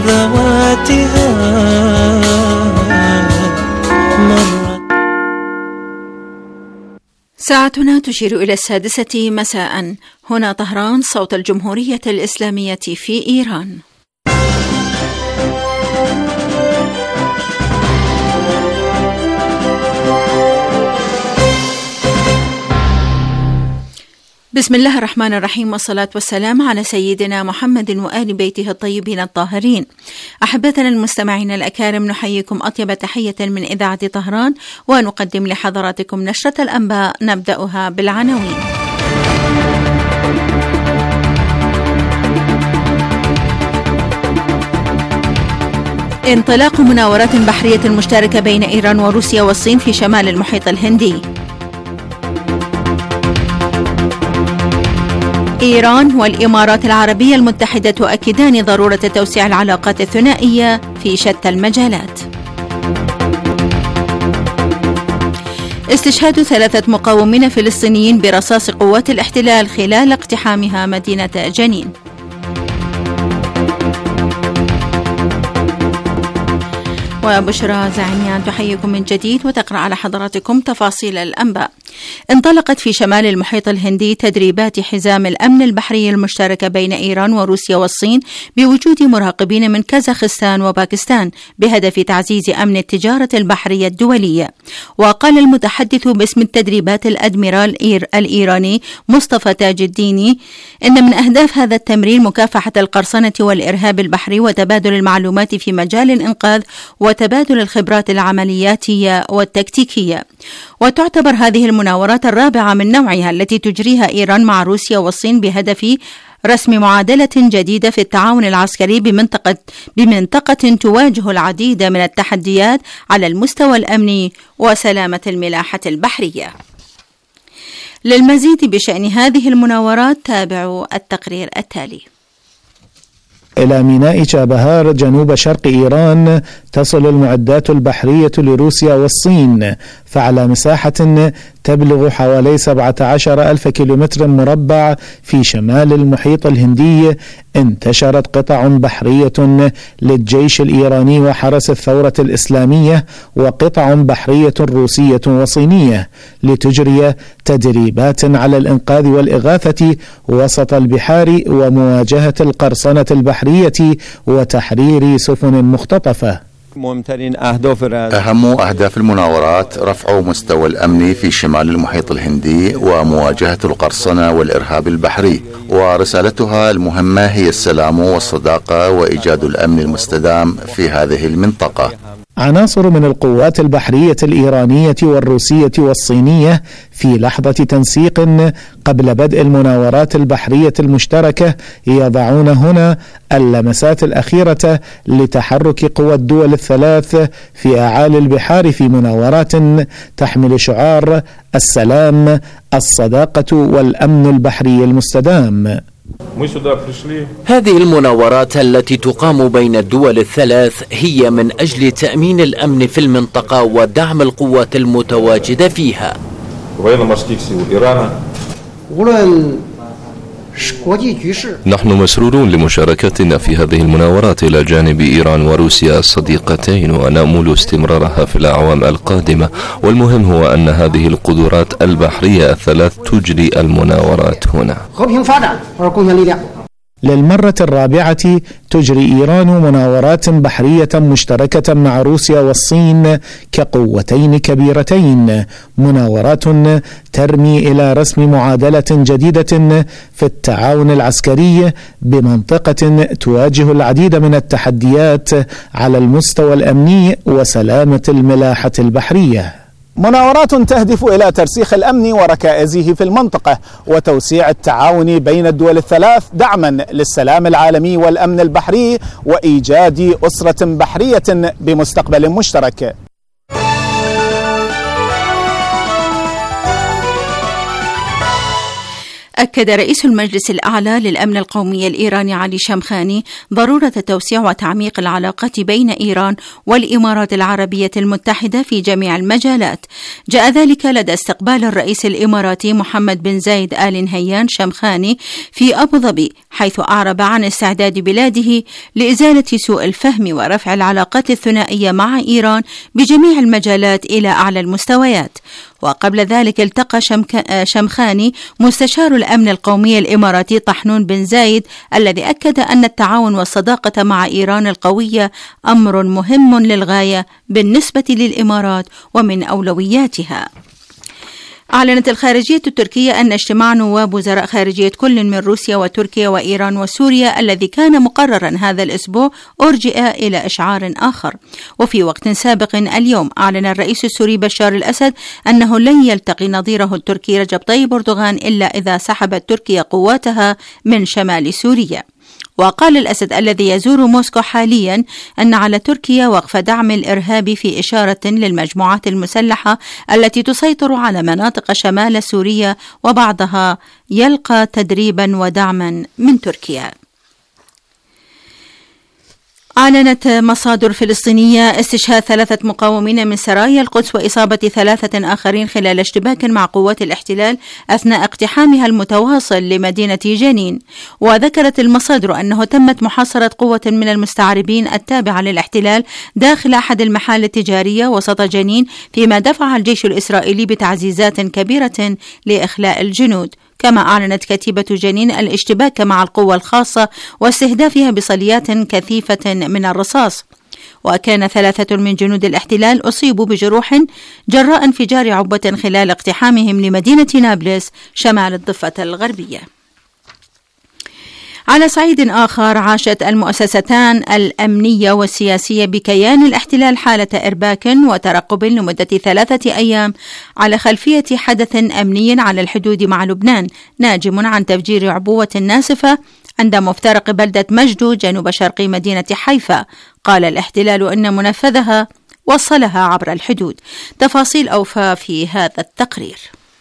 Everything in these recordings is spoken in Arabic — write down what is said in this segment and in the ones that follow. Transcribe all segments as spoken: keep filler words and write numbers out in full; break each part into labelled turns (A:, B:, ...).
A: رواتها مرت.
B: ساعتنا تشير إلى السادسة مساء. هنا طهران، صوت الجمهورية الإسلامية في إيران. بسم الله الرحمن الرحيم، والصلاة والسلام على سيدنا محمد وآل بيته الطيبين الطاهرين. أحبتنا المستمعين الأكارم، نحييكم أطيب تحية من إذاعة طهران، ونقدم لحضراتكم نشرة الأنباء نبدأها بالعناوين. انطلاق مناورات بحرية مشتركة بين إيران وروسيا والصين في شمال المحيط الهندي. إيران والإمارات العربية المتحدة تؤكدان ضرورة توسيع العلاقات الثنائية في شتى المجالات. استشهاد ثلاثة مقاومين فلسطينيين برصاص قوات الاحتلال خلال اقتحامها مدينة جنين. وبشرى زعيميان تحييكم من جديد وتقرأ على حضراتكم تفاصيل الأنباء. انطلقت في شمال المحيط الهندي تدريبات حزام الأمن البحري المشتركة بين إيران وروسيا والصين بوجود مراقبين من كازاخستان وباكستان بهدف تعزيز أمن التجارة البحرية الدولية. وقال المتحدث باسم التدريبات الأدميرال إير الإيراني مصطفى تاج الديني إن من أهداف هذا التمرين مكافحة القرصنة والإرهاب البحري وتبادل المعلومات في مجال الإنقاذ وتبادل الخبرات العملياتية والتكتيكية. وتعتبر هذه المناورات الرابعة من نوعها التي تجريها إيران مع روسيا والصين بهدف رسم معادلة جديدة في التعاون العسكري بمنطقة بمنطقة تواجه العديد من التحديات على المستوى الأمني وسلامة الملاحة البحرية. للمزيد بشأن هذه المناورات تابعوا التقرير التالي.
C: إلى ميناء شابهار جنوب شرق إيران تصل المعدات البحرية لروسيا والصين، فعلى مساحة تبلغ حوالي سبعة عشر ألف كيلومتر مربع في شمال المحيط الهندي انتشرت قطع بحرية للجيش الإيراني وحرس الثورة الإسلامية وقطع بحرية روسية وصينية لتجري تدريبات على الإنقاذ والإغاثة وسط البحار ومواجهة القرصنة البحرية وتحرير سفن مختطفة.
D: أهم أهداف المناورات رفع مستوى الأمن في شمال المحيط الهندي ومواجهة القرصنة والإرهاب البحري، ورسالتها المهمة هي السلام والصداقة وإيجاد الأمن المستدام في هذه المنطقة.
C: عناصر من القوات البحرية الإيرانية والروسية والصينية في لحظة تنسيق قبل بدء المناورات البحرية المشتركة يضعون هنا اللمسات الأخيرة لتحرك قوى الدول الثلاث في أعالي البحار في مناورات تحمل شعار السلام، الصداقة والأمن البحري المستدام.
E: هذه المناورات التي تقام بين الدول الثلاث هي من أجل تأمين الأمن في المنطقة ودعم القوات المتواجدة فيها.
F: نحن مسرورون لمشاركتنا في هذه المناورات إلى جانب إيران وروسيا الصديقتين، ونأمل استمرارها في الأعوام القادمة، والمهم هو أن هذه القدرات البحرية الثلاث تجري المناورات هنا.
C: للمرة الرابعة تجري إيران مناورات بحرية مشتركة مع روسيا والصين كقوتين كبيرتين، مناورات ترمي إلى رسم معادلة جديدة في التعاون العسكري بمنطقة تواجه العديد من التحديات على المستوى الأمني وسلامة الملاحة البحرية. مناورات تهدف إلى ترسيخ الأمن وركائزه في المنطقة وتوسيع التعاون بين الدول الثلاث دعما للسلام العالمي والأمن البحري وإيجاد أسرة بحرية بمستقبل مشترك.
B: أكد رئيس المجلس الأعلى للأمن القومي الإيراني علي شمخاني ضرورة توسيع وتعميق العلاقات بين إيران والإمارات العربية المتحدة في جميع المجالات. جاء ذلك لدى استقبال الرئيس الإماراتي محمد بن زايد آل نهيان شمخاني في أبو ظبي، حيث أعرب عن استعداد بلاده لإزالة سوء الفهم ورفع العلاقات الثنائية مع إيران بجميع المجالات إلى أعلى المستويات. وقبل ذلك التقى شمخاني مستشار الأمن القومي الإماراتي طحنون بن زايد، الذي أكد أن التعاون والصداقة مع إيران القوية أمر مهم للغاية بالنسبة للإمارات ومن أولوياتها. أعلنت الخارجية التركية أن اجتماع نواب وزراء خارجية كل من روسيا وتركيا وإيران وسوريا الذي كان مقررا هذا الأسبوع أرجئ إلى إشعار آخر. وفي وقت سابق اليوم أعلن الرئيس السوري بشار الأسد أنه لن يلتقي نظيره التركي رجب طيب أردوغان إلا إذا سحبت تركيا قواتها من شمال سوريا. وقال الأسد الذي يزور موسكو حاليا أن على تركيا وقف دعم الإرهاب، في إشارة للمجموعات المسلحة التي تسيطر على مناطق شمال سوريا وبعضها يلقى تدريبا ودعما من تركيا. أعلنت مصادر فلسطينية استشهاد ثلاثة مقاومين من سرايا القدس وإصابة ثلاثة آخرين خلال اشتباك مع قوات الاحتلال أثناء اقتحامها المتواصل لمدينة جنين. وذكرت المصادر أنه تمت محاصرة قوة من المستعربين التابعة للاحتلال داخل أحد المحال التجارية وسط جنين، فيما دفع الجيش الإسرائيلي بتعزيزات كبيرة لإخلاء الجنود. كما أعلنت كتيبة جنين الاشتباك مع القوة الخاصة واستهدافها بصليات كثيفة من الرصاص. وكان ثلاثة من جنود الاحتلال أصيبوا بجروح جراء انفجار عبوة خلال اقتحامهم لمدينة نابلس شمال الضفة الغربية. على صعيد آخر، عاشت المؤسستان الأمنية والسياسية بكيان الاحتلال حالة إرباك وترقب لمدة ثلاثة أيام على خلفية حدث أمني على الحدود مع لبنان ناجم عن تفجير عبوة ناسفة عند مفترق بلدة مجدو جنوب شرق مدينة حيفا. قال الاحتلال إن منفذها وصلها عبر الحدود. تفاصيل أوفى في هذا التقرير.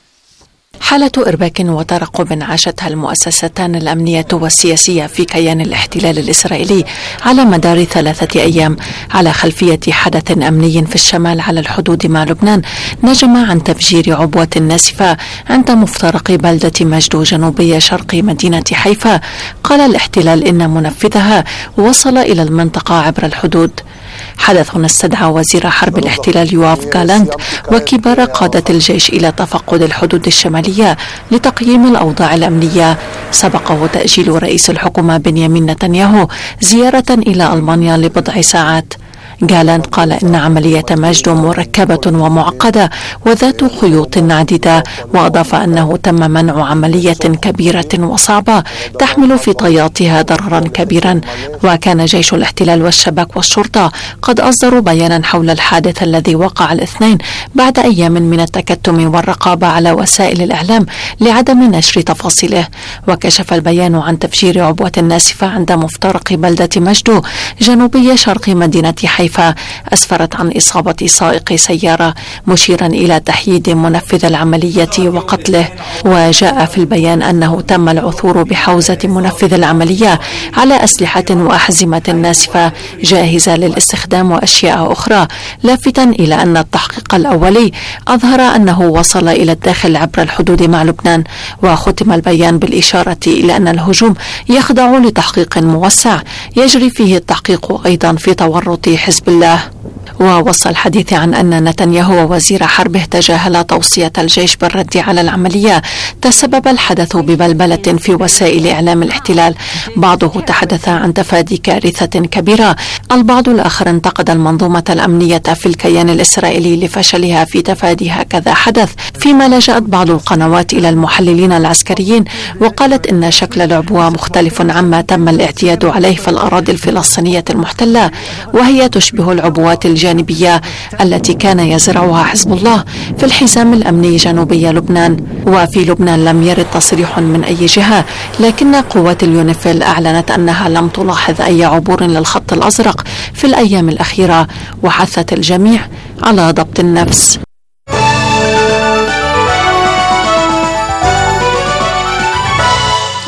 G: حالة إرباك وترقب عاشتها المؤسستان الأمنية والسياسية في كيان الاحتلال الإسرائيلي على مدار ثلاثة أيام على خلفية حدث أمني في الشمال على الحدود مع لبنان نجم عن تفجير عبوة ناسفة عند مفترق بلدة مجدو جنوبي شرق مدينة حيفا. قال الاحتلال إن منفذها وصل إلى المنطقة عبر الحدود. حدث استدعى وزير حرب الاحتلال يواف غالانت وكبار قادة الجيش إلى تفقد الحدود الشمالية لتقييم الأوضاع الأمنية. سبقه تأجيل رئيس الحكومة بنيامين نتنياهو زيارة إلى ألمانيا لبضع ساعات. غالانت قال إن عملية مجدو مركبة ومعقدة وذات خيوط عديدة، وأضاف أنه تم منع عملية كبيرة وصعبة تحمل في طياتها ضررا كبيرا. وكان جيش الاحتلال والشباك والشرطة قد أصدروا بيانا حول الحادث الذي وقع الاثنين بعد أيام من التكتم والرقابة على وسائل الإعلام لعدم نشر تفاصيله. وكشف البيان عن تفجير عبوة ناسفة عند مفترق بلدة مجدو جنوبي شرق مدينة حيفا أسفرت عن إصابة سائق سيارة، مشيرا إلى تحييد منفذ العملية وقتله. وجاء في البيان أنه تم العثور بحوزة منفذ العملية على أسلحة وأحزمة ناسفة جاهزة للاستخدام وأشياء أخرى، لافتا إلى أن التحقيق الأولي أظهر أنه وصل إلى الداخل عبر الحدود مع لبنان. وختم البيان بالإشارة إلى أن الهجوم يخضع لتحقيق موسع يجري فيه التحقيق أيضا في تورط حزب الله. ووصى الحديث عن أن نتنياهو ووزير حربه تجاهل توصية الجيش بالرد على العملية، تسبب الحدث ببلبلة في وسائل إعلام الاحتلال. بعضه تحدث عن تفادي كارثة كبيرة، البعض الآخر انتقد المنظومة الأمنية في الكيان الإسرائيلي لفشلها في تفادي هكذا حدث، فيما لجأت بعض القنوات إلى المحللين العسكريين وقالت إن شكل العبوة مختلف عما تم الاعتياد عليه في الأراضي الفلسطينية المحتلة، وهي تشبه العبوات الجانبية التي كان يزرعها حزب الله في الحزام الأمني جنوبي لبنان. وفي لبنان لم يرد تصريح من أي جهة، لكن قوات اليونيفيل أعلنت أنها لم تلاحظ أي عبور للخط الأزرق في الأيام الأخيرة، وحثت الجميع على ضبط النفس.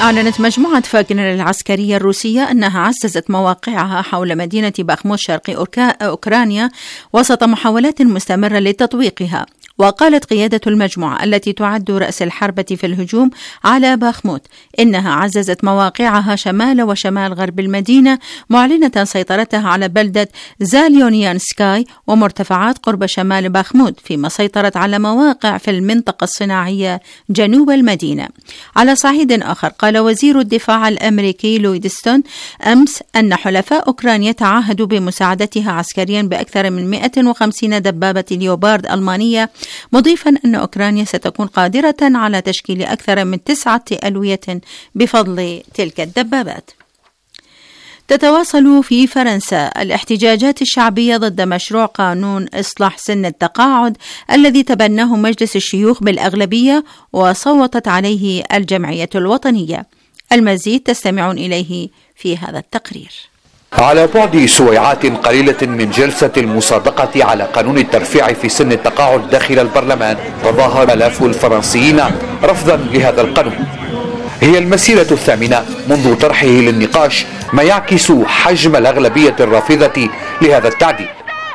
B: أعلنت مجموعة فاغنر العسكرية الروسية أنها عززت مواقعها حول مدينة باخموت شرق أوكرانيا وسط محاولات مستمرة لتطويقها. وقالت قيادة المجموعة التي تعد رأس الحربة في الهجوم على باخموت إنها عززت مواقعها شمال وشمال غرب المدينة، معلنة سيطرتها على بلدة زاليونيانسكاي ومرتفعات قرب شمال باخموت، فيما سيطرت على مواقع في المنطقة الصناعية جنوب المدينة. على صعيد آخر، قال وزير الدفاع الأمريكي لويدستون أمس أن حلفاء أوكرانيا تعهدوا بمساعدتها عسكريا بأكثر من مئة وخمسين دبابة ليوبارد ألمانية، مضيفا أن أوكرانيا ستكون قادرة على تشكيل أكثر من تسعة ألوية بفضل تلك الدبابات. تتواصل في فرنسا الاحتجاجات الشعبية ضد مشروع قانون إصلاح سن التقاعد الذي تبناه مجلس الشيوخ بالأغلبية وصوتت عليه الجمعية الوطنية. المزيد تستمعون إليه في هذا التقرير.
H: على بعد سويعات قليلة من جلسة المصادقة على قانون الترفيع في سن التقاعد داخل البرلمان، تظاهر آلاف الفرنسيين رفضا لهذا القانون. هي المسيرة الثامنة منذ طرحه للنقاش، ما يعكس حجم الأغلبية الرافضة لهذا التعديل.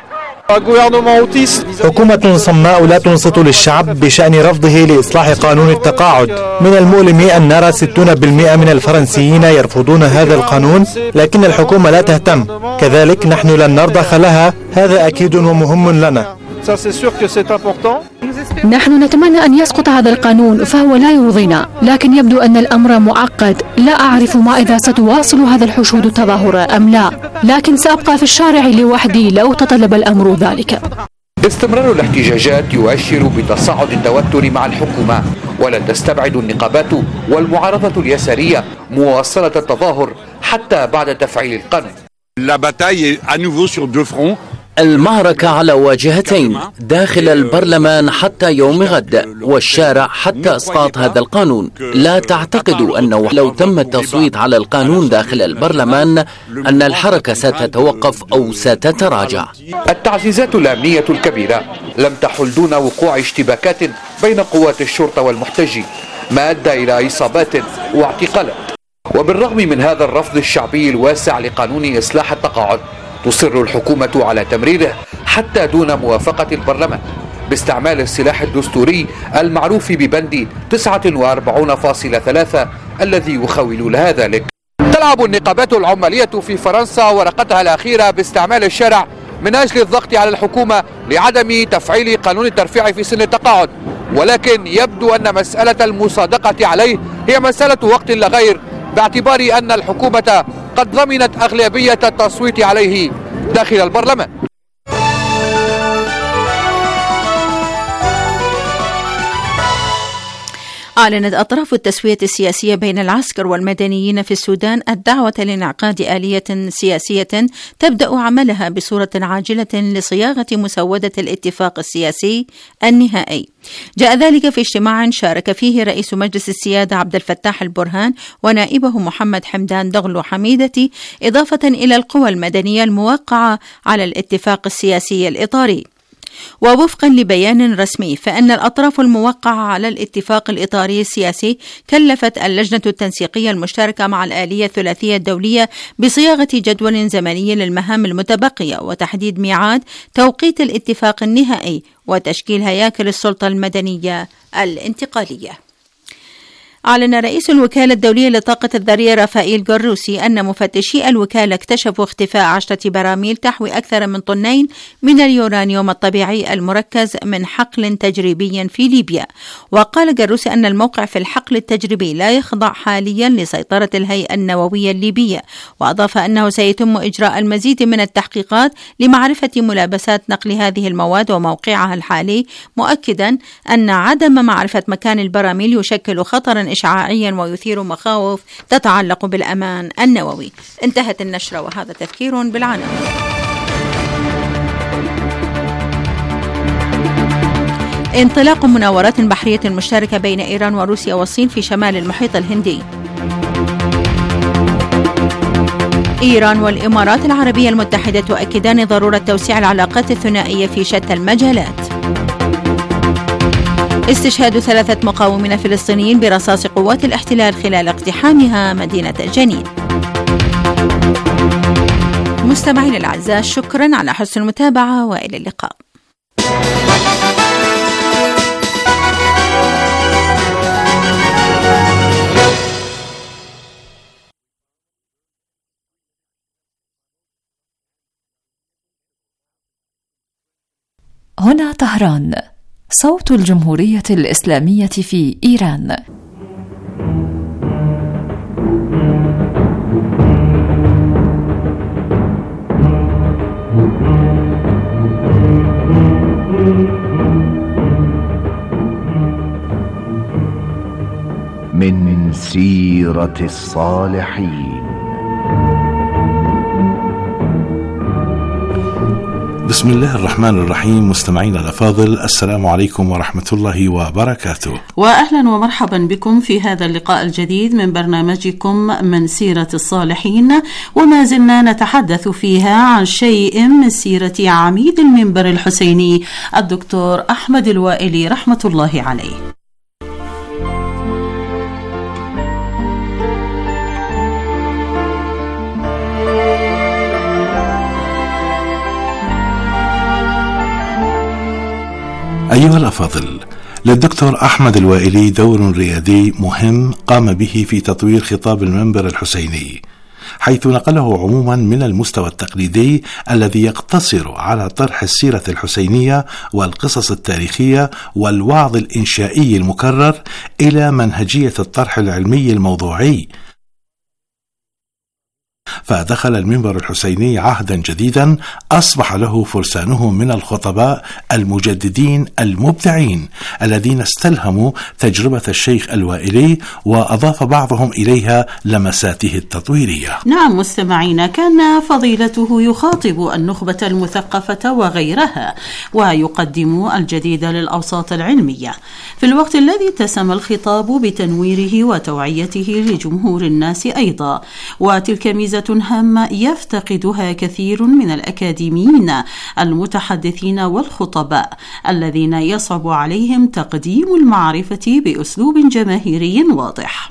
I: حكومة صماء لا تنصت للشعب بشأن رفضه لإصلاح قانون التقاعد. من المؤلم أن نرى ستين بالمئة من الفرنسيين يرفضون هذا القانون، لكن الحكومة لا تهتم. كذلك نحن لن نرضى خلها، هذا أكيد ومهم لنا.
J: نحن نتمنى أن يسقط هذا القانون، فهو لا يرضينا، لكن يبدو أن الأمر معقد. لا أعرف ما إذا ستواصل هذا الحشود التظاهر أم لا، لكن سأبقى في الشارع لوحدي لو تطلب الأمر ذلك.
H: استمرار الاحتجاجات يؤشر بتصاعد التوتر مع الحكومة، ولا تستبعد النقابات والمعارضة اليسارية مواصلة التظاهر حتى بعد تفعيل القانون.
E: المعركة على واجهتين، داخل البرلمان حتى يوم غد، والشارع حتى إسقاط هذا القانون. لا تعتقدوا أنه لو تم التصويت على القانون داخل البرلمان أن الحركة ستتوقف أو ستتراجع.
H: التعزيزات الأمنية الكبيرة لم تحل دون وقوع اشتباكات بين قوات الشرطة والمحتجين، ما أدى إلى إصابات واعتقالات. وبالرغم من هذا الرفض الشعبي الواسع لقانون إصلاح التقاعد، تصر الحكومة على تمريره حتى دون موافقة البرلمان باستعمال السلاح الدستوري المعروف ببند تسعة وأربعين فاصلة ثلاثة الذي يخول لها ذلك. تلعب النقابات العمالية في فرنسا ورقتها الأخيرة باستعمال الشارع من أجل الضغط على الحكومة لعدم تفعيل قانون الترفيع في سن التقاعد، ولكن يبدو أن مسألة المصادقة عليه هي مسألة وقت لا غير، باعتبار أن الحكومة قد ضمنت أغلبية التصويت عليه داخل البرلمان.
B: أعلنت أطراف التسوية السياسية بين العسكر والمدنيين في السودان الدعوة لانعقاد آلية سياسية تبدأ عملها بصورة عاجلة لصياغة مسودة الاتفاق السياسي النهائي. جاء ذلك في اجتماع شارك فيه رئيس مجلس السيادة عبد الفتاح البرهان ونائبه محمد حمدان دغلو حميدتي، إضافة إلى القوى المدنية الموقعة على الاتفاق السياسي الإطاري. ووفقا لبيان رسمي، فإن الأطراف الموقعة على الاتفاق الإطاري السياسي كلفت اللجنة التنسيقية المشتركة مع الآلية الثلاثية الدولية بصياغة جدول زمني للمهام المتبقية وتحديد ميعاد توقيت الاتفاق النهائي وتشكيل هياكل السلطة المدنية الانتقالية. أعلن رئيس الوكالة الدولية للطاقة الذرية رافائيل جروسي أن مفتشي الوكالة اكتشفوا اختفاء عشرة براميل تحوي أكثر من طنين من اليورانيوم الطبيعي المركز من حقل تجريبي في ليبيا. وقال جروسي أن الموقع في الحقل التجريبي لا يخضع حاليا لسيطرة الهيئة النووية الليبية، وأضاف أنه سيتم إجراء المزيد من التحقيقات لمعرفة ملابسات نقل هذه المواد وموقعها الحالي، مؤكدا أن عدم معرفة مكان البراميل يشكل خطرا إشعاعيا ويثير مخاوف تتعلق بالأمان النووي. انتهت النشرة وهذا تذكير بالعناوين. انطلاق مناورات بحرية مشتركة بين إيران وروسيا والصين في شمال المحيط الهندي. إيران والإمارات العربية المتحدة تؤكدان ضرورة توسيع العلاقات الثنائية في شتى المجالات. استشهاد ثلاثة مقاومين فلسطينيين برصاص قوات الاحتلال خلال اقتحامها مدينة جنين. مستمعينا الأعزاء، شكرا على حسن المتابعة وإلى اللقاء.
K: هنا طهران، صوت الجمهورية الإسلامية في إيران.
L: من سيرة الصالحين.
M: بسم الله الرحمن الرحيم. مستمعينا الأفاضل، السلام عليكم ورحمة الله وبركاته،
N: وأهلا ومرحبا بكم في هذا اللقاء الجديد من برنامجكم من سيرة الصالحين، وما زلنا نتحدث فيها عن شيء من سيرة عميد المنبر الحسيني الدكتور أحمد الوائلي رحمة الله عليه.
M: أيها الأفاضل، للدكتور أحمد الوائلي دور ريادي مهم قام به في تطوير خطاب المنبر الحسيني، حيث نقله عموما من المستوى التقليدي الذي يقتصر على طرح السيرة الحسينية والقصص التاريخية والوعظ الإنشائي المكرر إلى منهجية الطرح العلمي الموضوعي، فدخل المنبر الحسيني عهدا جديدا أصبح له فرسانه من الخطباء المجددين المبدعين الذين استلهموا تجربة الشيخ الوائلي وأضاف بعضهم إليها لمساته التطويرية.
N: نعم مستمعينا، كان فضيلته يخاطب النخبة المثقفة وغيرها ويقدم الجديد للأوساط العلمية في الوقت الذي اتسم الخطاب بتنويره وتوعيته لجمهور الناس أيضا، وتلك ميزة هامة يفتقدها كثير من الأكاديميين المتحدثين والخطباء الذين يصعب عليهم تقديم المعرفة بأسلوب جماهيري واضح.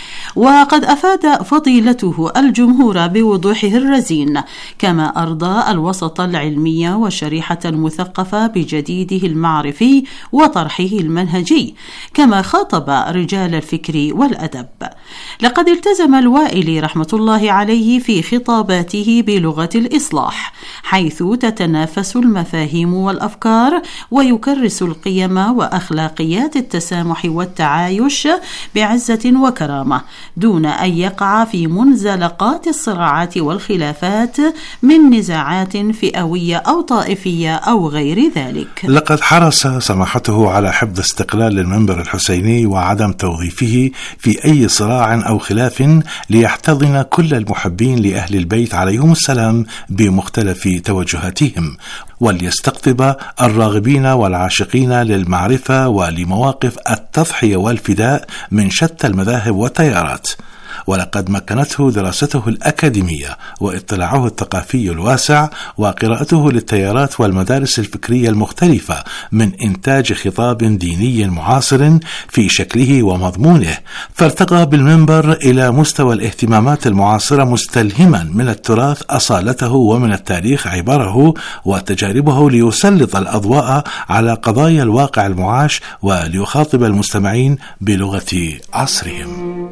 N: وقد أفاد فضيلته الجمهور بوضوحه الرزين، كما أرضى الوسط العلمي والشريحة المثقفة بجديده المعرفي وطرحه المنهجي، كما خاطب رجال الفكر والأدب. لقد التزم الوائلي رحمة الله عليه في خطاباته بلغة الإصلاح، حيث تتنافس المفاهيم والأفكار ويكرس القيم وأخلاقيات التسامح والتعايش بعزة وكرامة، دون أن يقع في منزلقات الصراعات والخلافات من نزاعات فئوية أو طائفية أو غير ذلك.
M: لقد حرص سماحته على حفظ استقلال المنبر الحسيني وعدم توظيفه في أي صراع أو خلاف، ليحتضن كل المحبين لأهل البيت عليهم السلام بمختلف توجهاتهم، وليستقطب الراغبين والعاشقين للمعرفة ولمواقف التضحية والفداء من شتى المذاهب والتيارات. ولقد مكنته دراسته الأكاديمية واطلاعه الثقافي الواسع وقراءته للتيارات والمدارس الفكرية المختلفة من إنتاج خطاب ديني معاصر في شكله ومضمونه، فارتقى بالمنبر إلى مستوى الاهتمامات المعاصرة، مستلهما من التراث أصالته ومن التاريخ عبره وتجاربه، ليسلط الأضواء على قضايا الواقع المعاش وليخاطب المستمعين بلغة عصرهم.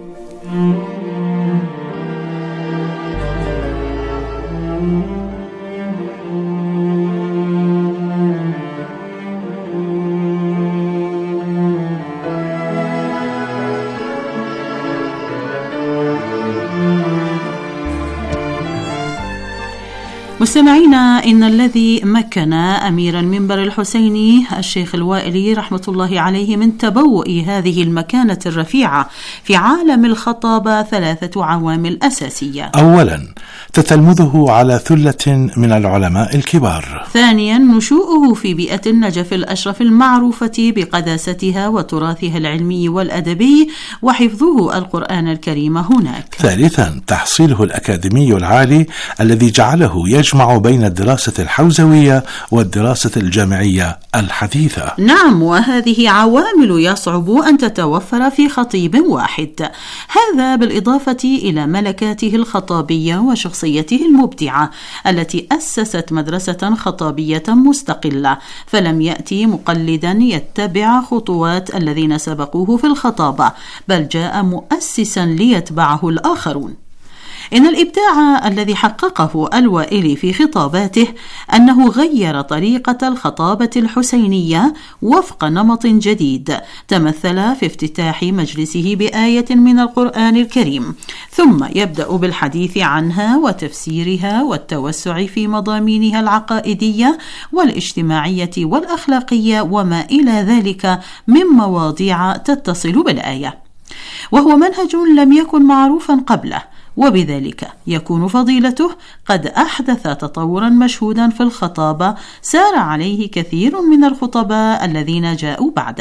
N: مستمعينا، إن الذي مكن أمير المنبر الحسيني الشيخ الوائلي رحمة الله عليه من تبوء هذه المكانة الرفيعة في عالم الخطابة ثلاثة عوامل أساسية.
M: أولا، تتلمذه على ثلة من العلماء الكبار.
N: ثانيا، نشوءه في بيئة النجف الأشرف المعروفة بقداستها وتراثها العلمي والأدبي، وحفظه القرآن الكريم هناك.
M: ثالثا، تحصيله الأكاديمي العالي الذي جعله يجمع يجمع بين الدراسة الحوزوية والدراسة الجامعية الحديثة.
N: نعم، وهذه عوامل يصعب أن تتوفر في خطيب واحد، هذا بالإضافة إلى ملكاته الخطابية وشخصيته المبدعة التي أسست مدرسة خطابية مستقلة، فلم يأتي مقلدا يتبع خطوات الذين سبقوه في الخطابة، بل جاء مؤسسا ليتبعه الآخرون. إن الإبداع الذي حققه الوائلي في خطاباته أنه غير طريقة الخطابة الحسينية وفق نمط جديد تمثل في افتتاح مجلسه بآية من القرآن الكريم، ثم يبدأ بالحديث عنها وتفسيرها والتوسع في مضامينها العقائدية والاجتماعية والأخلاقية وما إلى ذلك من مواضيع تتصل بالآية، وهو منهج لم يكن معروفا قبله، وبذلك يكون فضيلته قد أحدث تطورا مشهودا في الخطابة سار عليه كثير من الخطباء الذين جاءوا بعده.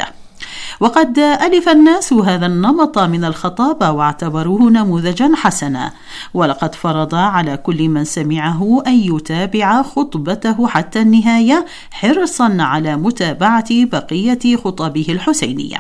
N: وقد ألف الناس هذا النمط من الخطابة واعتبروه نموذجا حسنا، ولقد فرض على كل من سمعه أن يتابع خطبته حتى النهاية حرصا على متابعة بقية خطبه الحسينية.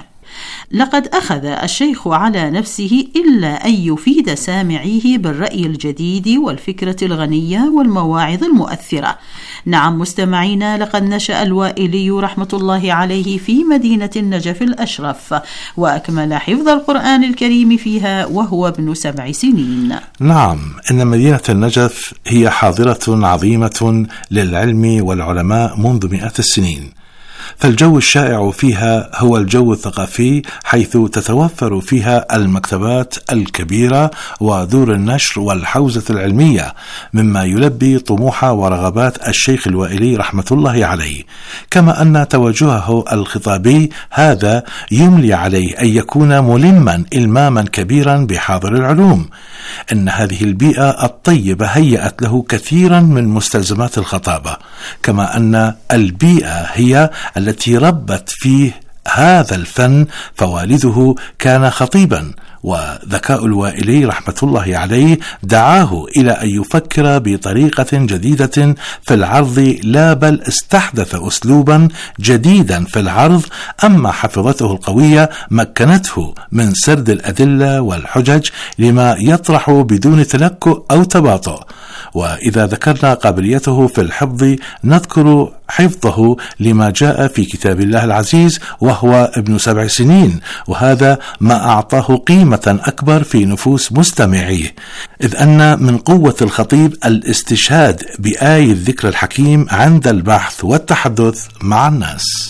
N: لقد أخذ الشيخ على نفسه إلا أن يفيد سامعيه بالرأي الجديد والفكرة الغنية والمواعظ المؤثرة. نعم مستمعينا، لقد نشأ الوائلي رحمة الله عليه في مدينة النجف الأشرف، وأكمل حفظ القرآن الكريم فيها وهو ابن سبع سنين.
M: نعم، إن مدينة النجف هي حاضرة عظيمة للعلم والعلماء منذ مئات السنين، فالجو الشائع فيها هو الجو الثقافي، حيث تتوفر فيها المكتبات الكبيرة ودور النشر والحوزة العلمية، مما يلبي طموح ورغبات الشيخ الوائلي رحمة الله عليه، كما أن توجهه الخطابي هذا يملي عليه أن يكون ملما إلماما كبيرا بحاضر العلوم. إن هذه البيئة الطيبة هيأت له كثيرا من مستلزمات الخطابة، كما أن البيئة هي التي ربت فيه هذا الفن، فوالده كان خطيبا، وذكاء الوائلي رحمة الله عليه دعاه إلى أن يفكر بطريقة جديدة في العرض، لا بل استحدث أسلوبا جديدا في العرض. أما حفظته القوية مكنته من سرد الأدلة والحجج لما يطرح بدون تلكؤ أو تباطؤ. وإذا ذكرنا قابليته في الحفظ نذكر حفظه لما جاء في كتاب الله العزيز وهو ابن سبع سنين، وهذا ما أعطاه قيمة أكبر في نفوس مستمعيه، إذ أن من قوة الخطيب الاستشهاد بآية الذكر الحكيم عند البحث والتحدث مع الناس.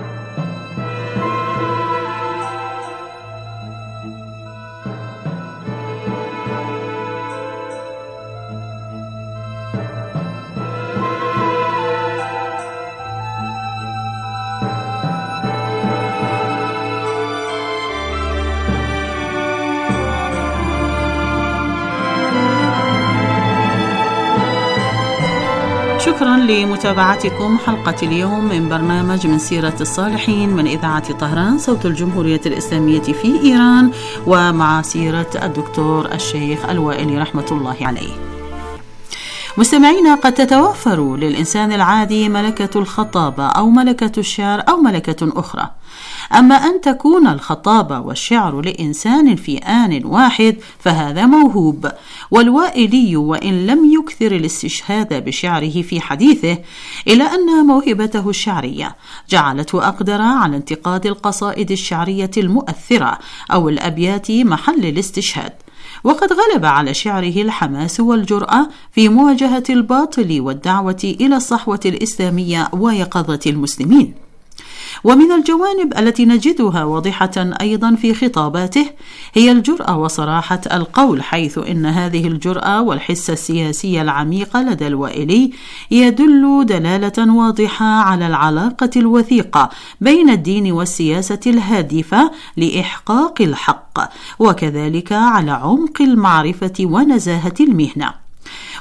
N: شكرا لمتابعتكم حلقة اليوم من برنامج من سيرة الصالحين من إذاعة طهران صوت الجمهورية الإسلامية في إيران، ومع سيرة الدكتور الشيخ الوائلي رحمة الله عليه. مستمعينا، قد تتوفر للإنسان العادي ملكة الخطابة أو ملكة الشعر أو ملكة أخرى، أما أن تكون الخطابة والشعر لإنسان في آن واحد فهذا موهوب. والوائلي وإن لم يكثر الاستشهاد بشعره في حديثه، إلا أن موهبته الشعرية جعلته أقدر على انتقاد القصائد الشعرية المؤثرة أو الأبيات محل الاستشهاد، وقد غلب على شعره الحماس والجرأة في مواجهة الباطل والدعوة إلى الصحوة الإسلامية ويقظة المسلمين. ومن الجوانب التي نجدها واضحة أيضا في خطاباته هي الجرأة وصراحة القول، حيث إن هذه الجرأة والحس السياسي العميق لدى الوائلي يدل دلالة واضحة على العلاقة الوثيقة بين الدين والسياسة الهادفة لإحقاق الحق، وكذلك على عمق المعرفة ونزاهة المهنة.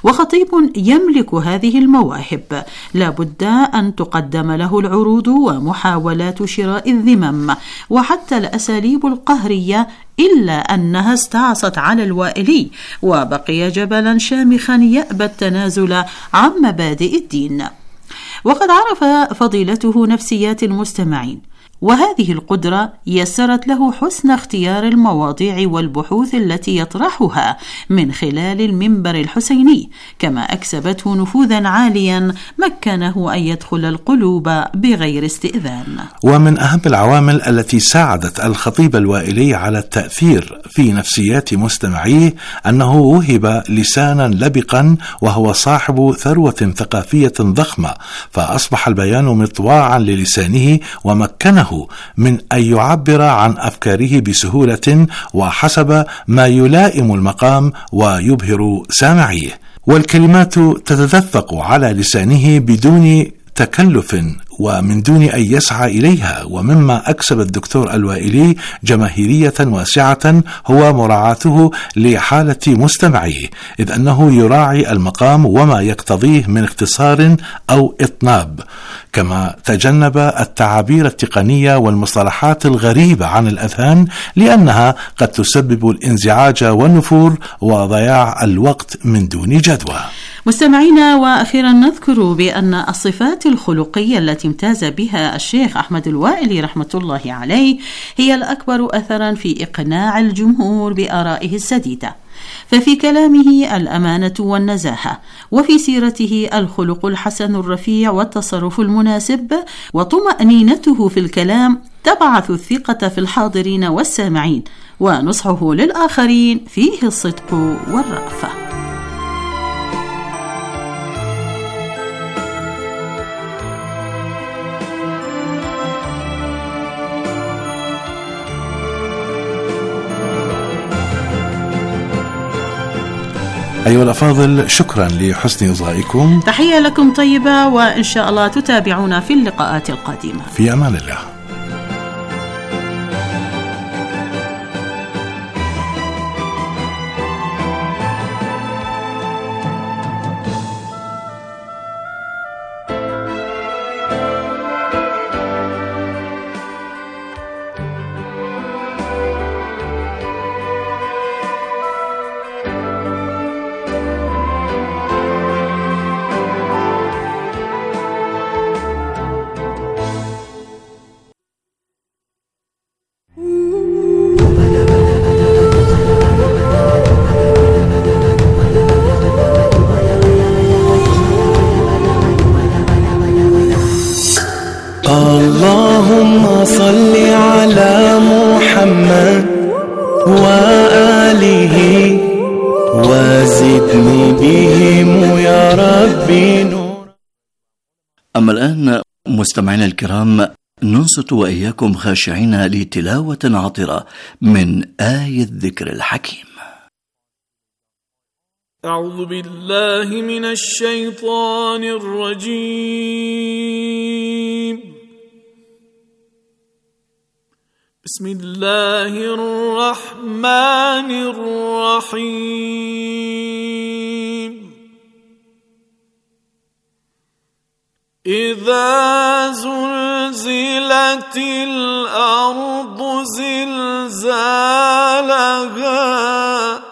N: وخطيب يملك هذه المواهب لا بد أن تقدم له العروض ومحاولات شراء الذمم وحتى الأساليب القهرية، إلا أنها استعصت على الوائلي وبقي جبلا شامخا يأبى التنازل عن مبادئ الدين. وقد عرف فضيلته نفسيات المستمعين، وهذه القدرة يسرت له حسن اختيار المواضيع والبحوث التي يطرحها من خلال المنبر الحسيني، كما أكسبته نفوذا عاليا مكنه أن يدخل القلوب بغير استئذان.
M: ومن أهم العوامل التي ساعدت الخطيب الوائلي على التأثير في نفسيات مستمعيه أنه وهب لسانا لبقا، وهو صاحب ثروة ثقافية ضخمة، فأصبح البيان مطواعا للسانه ومكنه من أن يعبر عن أفكاره بسهولة وحسب ما يلائم المقام ويبهر سامعيه، والكلمات تتدفق على لسانه بدون تكلف ومن دون أن يسعى إليها. ومما أكسب الدكتور الوائلي جماهيرية واسعة هو مراعاته لحالة مستمعيه، إذ أنه يراعي المقام وما يقتضيه من اختصار أو إطناب، كما تجنب التعابير التقنية والمصطلحات الغريبة عن الأذهان، لأنها قد تسبب الانزعاج والنفور وضياع الوقت من دون جدوى.
N: مستمعينا، وأخيرا نذكر بأن الصفات الخلقية التي امتاز بها الشيخ أحمد الوائلي رحمة الله عليه هي الأكبر أثرا في إقناع الجمهور بآرائه السديدة، ففي كلامه الأمانة والنزاهة، وفي سيرته الخلق الحسن الرفيع والتصرف المناسب، وطمأنينته في الكلام تبعث الثقة في الحاضرين والسامعين، ونصحه للآخرين فيه الصدق والرأفة.
M: أيها الأفاضل، شكرا لحسن إصغائكم.
N: تحية لكم طيبة، وإن شاء الله تتابعونا في اللقاءات القادمة.
M: في أمان الله.
A: اللهم صل على محمد وآله وزدني بهم يا ربي نور.
O: أما الآن مستمعينا الكرام، ننصت وإياكم خاشعين لتلاوة عطرة من آية الذكر الحكيم.
P: أعوذ بالله من الشيطان الرجيم. بسم الله الرحمن الرحيم. إذا زلزلت الأرض زلزالها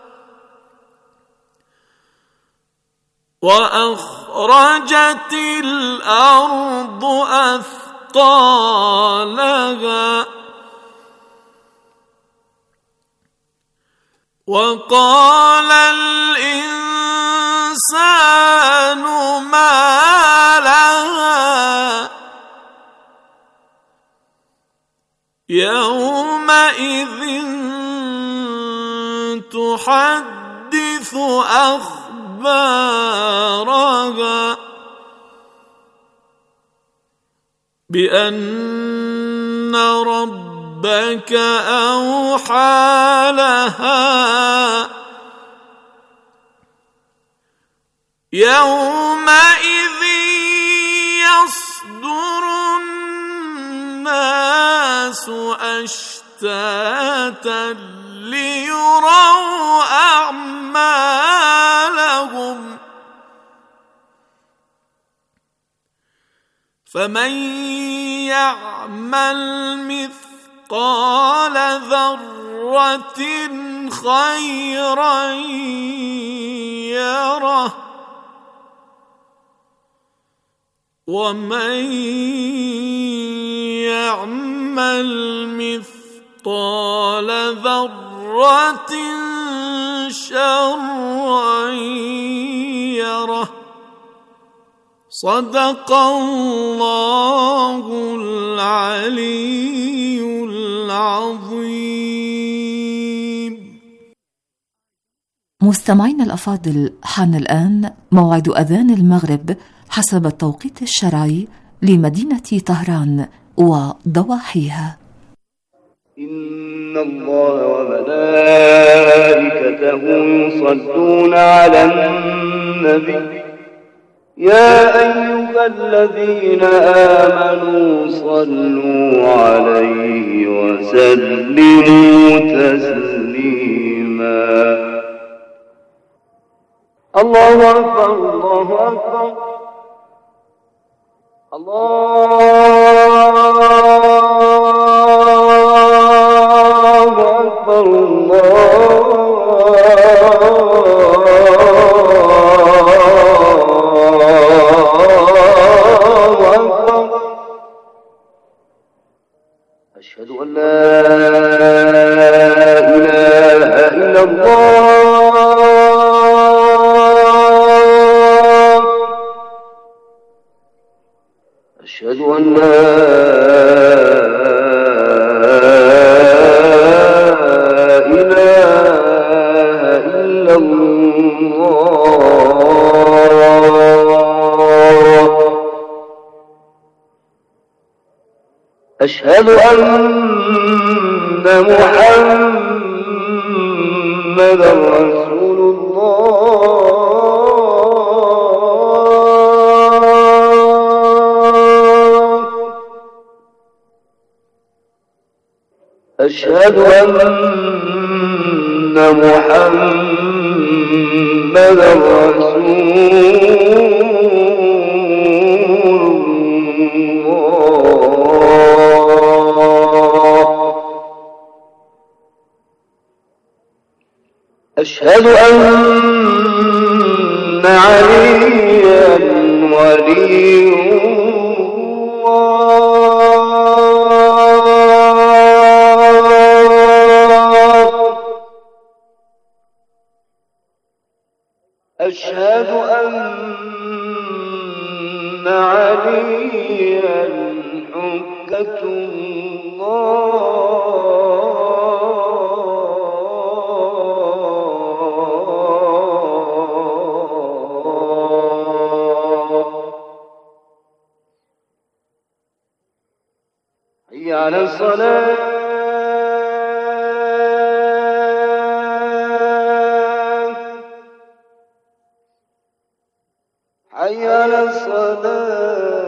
P: وأخرجت الأرض أثقالها وقال الإنسان ما لها يومئذ تحدث أخبارها بأن ربك أوحى لها يومئذ يصدر الناس أشتاتا ليروا أعمالهم فمن يعمل مثقال ذرة خيرا يره ومن يعمل مثقال ذرة شرا يره. صدق الله العلي العظيم.
K: مستمعينا الأفاضل، حان الآن موعد أذان المغرب حسب التوقيت الشرعي لمدينة طهران وضواحيها.
Q: إن الله وملائكته يصلون على النبي يا أيها الذين آمنوا صلوا عليه وسلموا تسليما. الله أكبر الله أكبر الله أكبر الله أكبر. أشهد أن لا إله إلا الله. أشهد أن لا إله إلا الله. أشهد أن محمدا رسول الله. أشهد أن محمدا رسول أشهد أن عليا ولي الله. أشهد أن عليا حجة الله. على الصلاة حي على الصلاة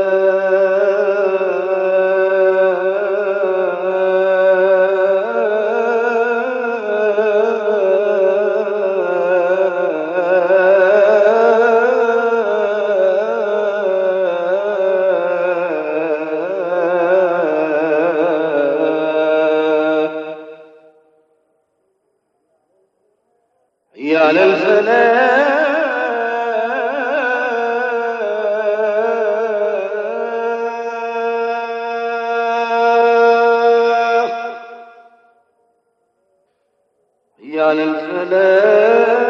Q: على الفلاح على الفلاح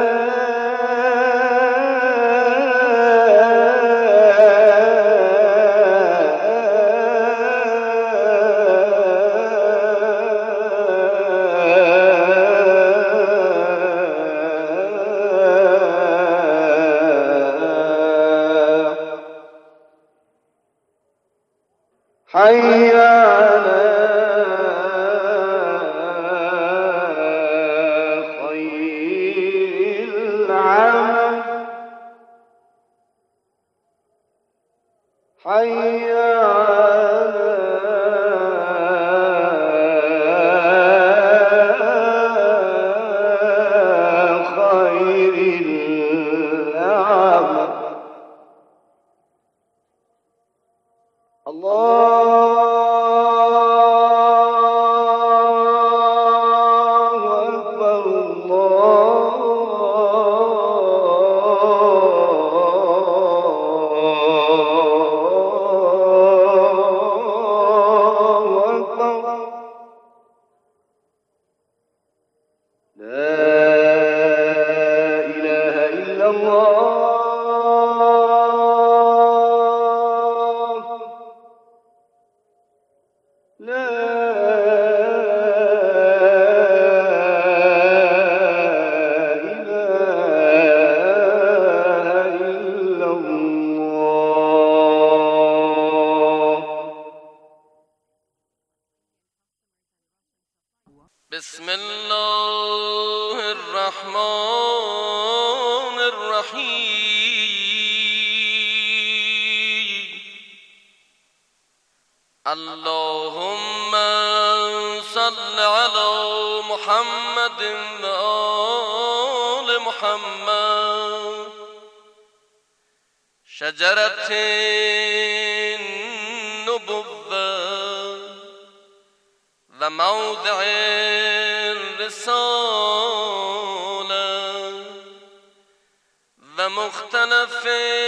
Q: حي على خير العمل حي على خير العمل
P: بسم الله الرحمن الرحيم اللهم صل على محمد وآل محمد شجرة النبوة وموضع الرسالة ومختلف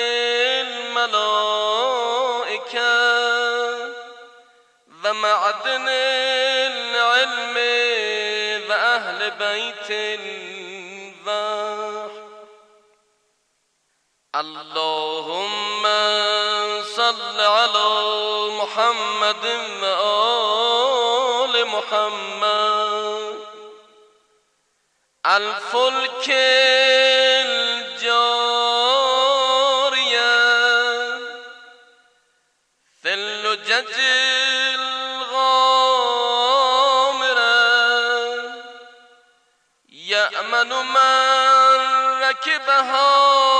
P: الملائكة ومعدن العلم وأهل بيت الوحي اللهم صل على محمد وآل محمد الفلك الجارية في اللجج الغامرة يأمن من ركبها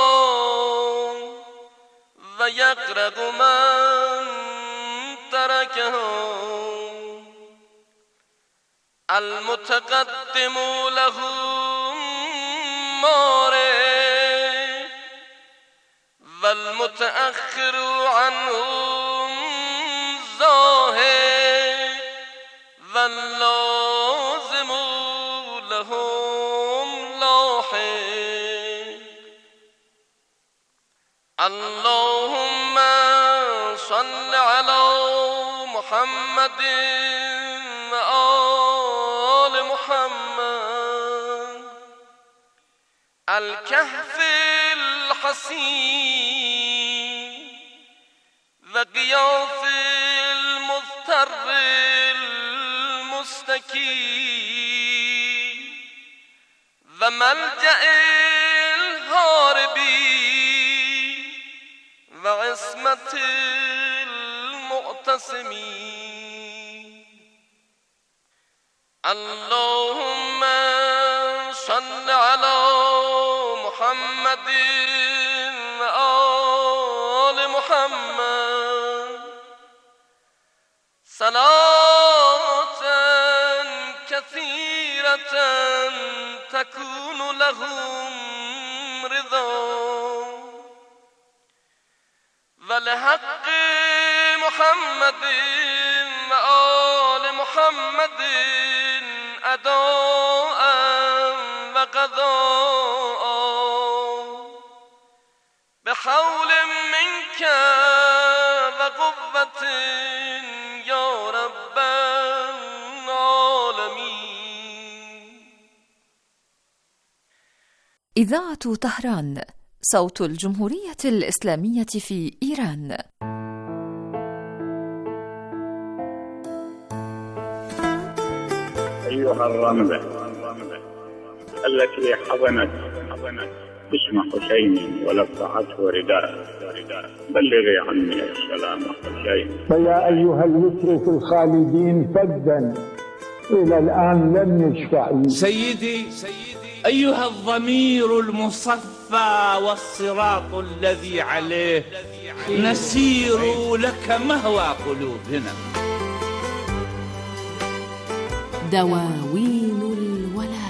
P: ويغرق من تركها المتقدم له مارع والمتأخر عنه زاهد واللازم لهم لاحق اللهم صل على محمد وآل محمد الكهف الحصين وغياث المضطر المستكين وملجأ الهاربين وعصمة المعتصمين اللهم صل على محمد وآل محمد صلاة كثيرة تكون لهم رضا ولحق محمد وآل محمد أداء وقضاء بحول منك وقوة يا رب العالمين.
K: إذاعة طهران صوت الجمهورية الإسلامية في إيران.
R: أيها الرملة التي حضنت اسم حسين ولفعته رداء بلغي عني السلام حسين.
S: فيا أيها اليسر في الخالدين فدا إلى الآن لم يشفع.
T: سيدي أيها الضمير المصفى والصراط الذي عليه نسير لك مهوى قلوبنا.
K: دواوين الولاء.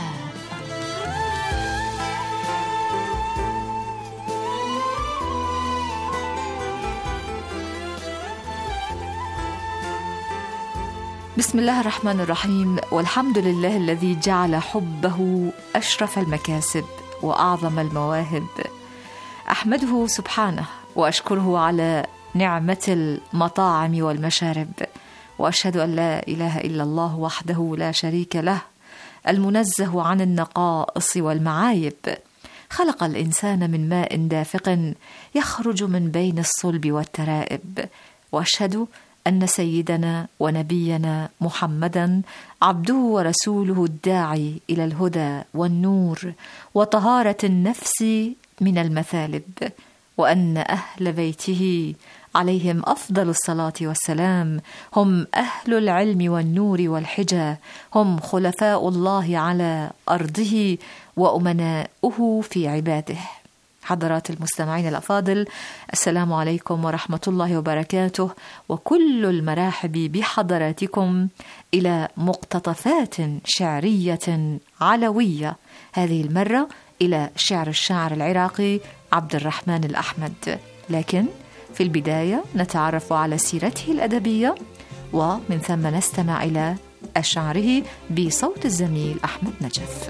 K: بسم الله الرحمن الرحيم، والحمد لله الذي جعل حبه أشرف المكاسب وأعظم المواهب. أحمده سبحانه وأشكره على نعمة المطاعم والمشارب، وأشهد أن لا إله إلا الله وحده لا شريك له، المنزه عن النقائص والمعايب. خلق الإنسان من ماء دافق يخرج من بين الصلب والترائب. وأشهد أن سيدنا ونبينا محمدا عبده ورسوله الداعي إلى الهدى والنور وطهارة النفس من المثالب، وأن أهل بيته عليهم أفضل الصلاة والسلام هم أهل العلم والنور والحجة، هم خلفاء الله على أرضه وأمناؤه في عباده. حضرات المستمعين الأفاضل، السلام عليكم ورحمة الله وبركاته، وكل المراحب بحضراتكم إلى مقتطفات شعرية علوية، هذه المرة إلى شعر الشاعر العراقي عبد الرحمن الأحمد. لكن في البداية نتعرف على سيرته الأدبية، ومن ثم نستمع إلى أشعاره بصوت الزميل أحمد نجف.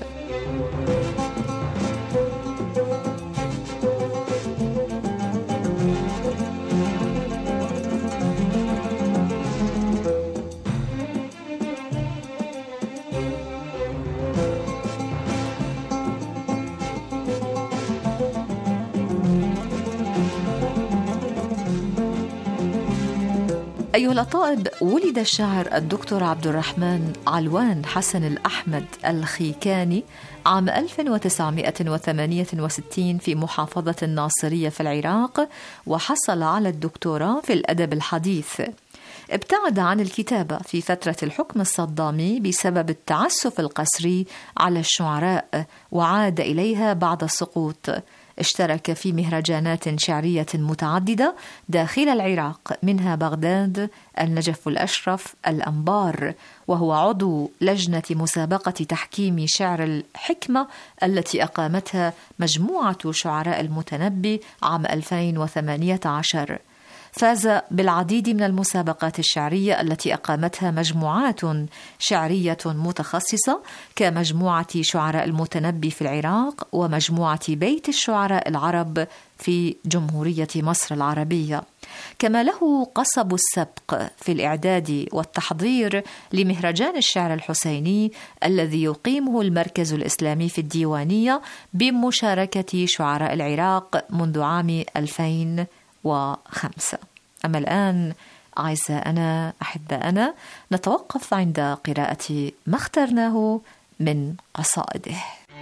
K: أيها الأطائب، ولد الشاعر الدكتور عبد الرحمن علوان حسن الأحمد الخيكاني عام ألف وتسعمائة وثمانية وستين في محافظة الناصرية في العراق، وحصل على الدكتوراه في الأدب الحديث. ابتعد عن الكتابة في فترة الحكم الصدامي بسبب التعسف القسري على الشعراء، وعاد إليها بعد السقوط. اشترك في مهرجانات شعرية متعددة داخل العراق، منها بغداد، النجف الأشرف، الأنبار، وهو عضو لجنة مسابقة تحكيم شعر الحكمة التي أقامتها مجموعة شعراء المتنبي عام ألفين وثمانية عشر. فاز بالعديد من المسابقات الشعرية التي أقامتها مجموعات شعرية متخصصة كمجموعة شعراء المتنبي في العراق، ومجموعة بيت الشعراء العرب في جمهورية مصر العربية. كما له قصب السبق في الإعداد والتحضير لمهرجان الشعر الحسيني الذي يقيمه المركز الإسلامي في الديوانية بمشاركة شعراء العراق منذ عام ألفين وخمسة. أما الآن أعزائنا أحبائنا، نتوقف عند قراءة ما اخترناه من قصائده.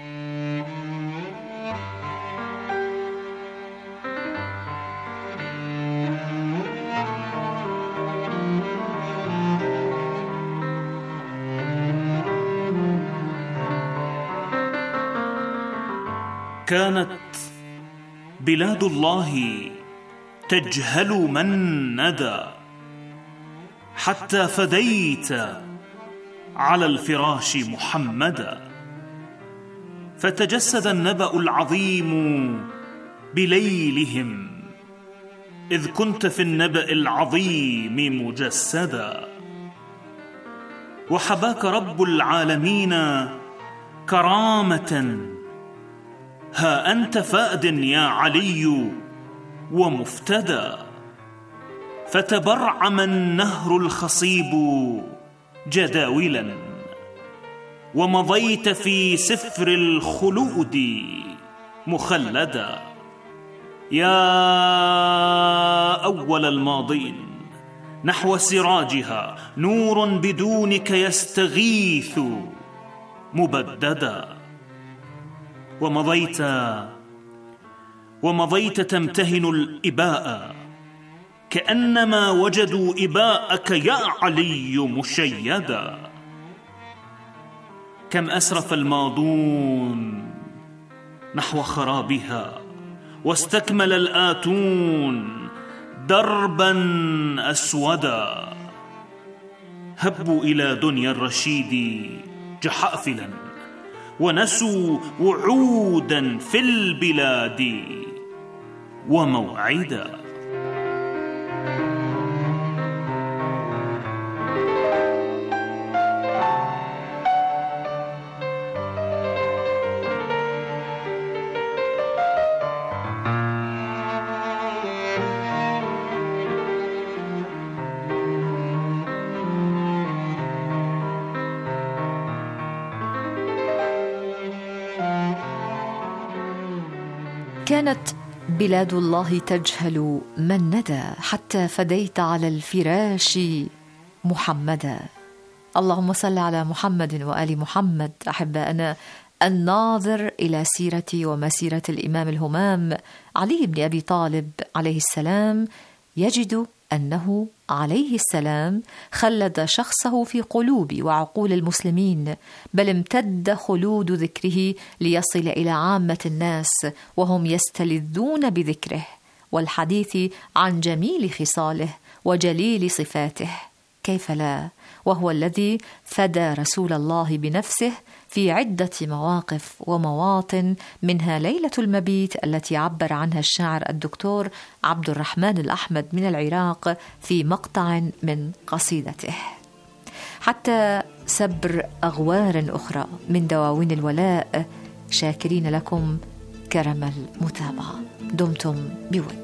U: كانت بلاد الله تجهل من ندى، حتى فديت على الفراش محمدا. فتجسد النبأ العظيم بليلهم، إذ كنت في النبأ العظيم مجسدا. وحباك رب العالمين كرامة، ها أنت فأد يا علي ومفتدى. فتبرعم النهر الخصيب جداولا، ومضيت في سفر الخلود مخلدا. يا أول الماضين نحو سراجها، نور بدونك يستغيث مبددا. ومضيت ومضيت تمتهن الإباء، كأنما وجدوا إباءك يا علي مشيدا. كم أسرف الماضون نحو خرابها، واستكمل الآتون دربا أسودا. هبوا إلى دنيا الرشيد جحافلا، ونسوا وعودا في البلاد وموعدا.
K: كانت بلاد الله تجهل من ندى حتى فديت على الفراش محمدا. اللهم صل على محمد وآل محمد. أحبائنا، الناظر إلى سيرة ومسيرة الإمام الهمام علي بن أبي طالب عليه السلام يجد أنه عليه السلام خلد شخصه في قلوب وعقول المسلمين، بل امتد خلود ذكره ليصل إلى عامة الناس وهم يستلذون بذكره والحديث عن جميل خصاله وجليل صفاته. كيف لا، وهو الذي فدى رسول الله بنفسه في عدة مواقف ومواطن، منها ليلة المبيت التي عبر عنها الشاعر الدكتور عبد الرحمن الأحمد من العراق في مقطع من قصيدته، حتى سبر أغوار أخرى من دواوين الولاء. شاكرين لكم كرم المتابعة. دمتم بود.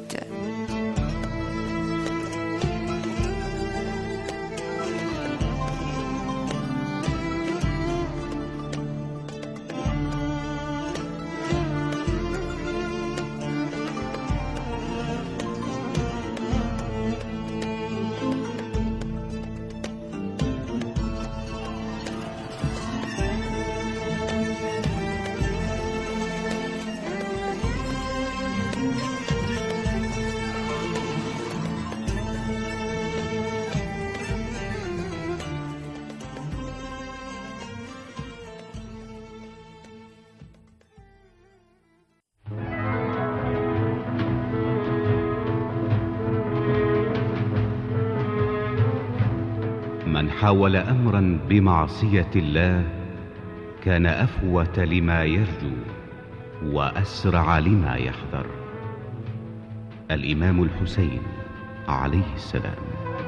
D: من حاول أمرا بمعصية الله كان أفوت لما يرجو وأسرع لما يحذر. الإمام الحسين عليه السلام.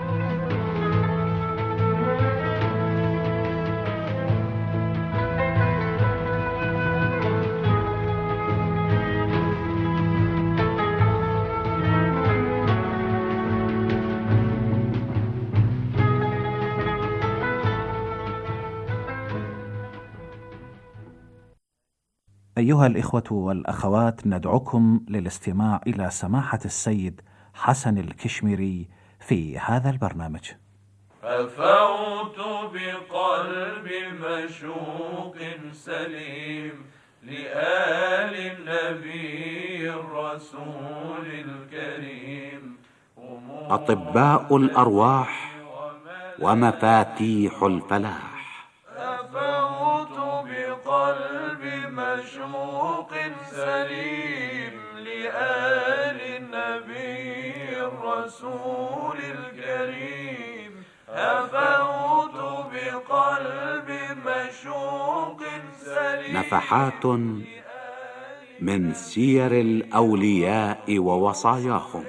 V: أيها الإخوة والأخوات، ندعوكم للاستماع إلى سماحة السيد حسن الكشميري في هذا البرنامج.
W: ففوت بقلب مشوق سليم لآل النبي الرسول الكريم.
X: أطباء الأرواح ومفاتيح الفلاح.
W: ففوت بقلب مشوق سليم لآل النبي الرسول الكريم. هفوت بقلب مشوق سليم.
X: نفحات من سير الأولياء ووصاياهم.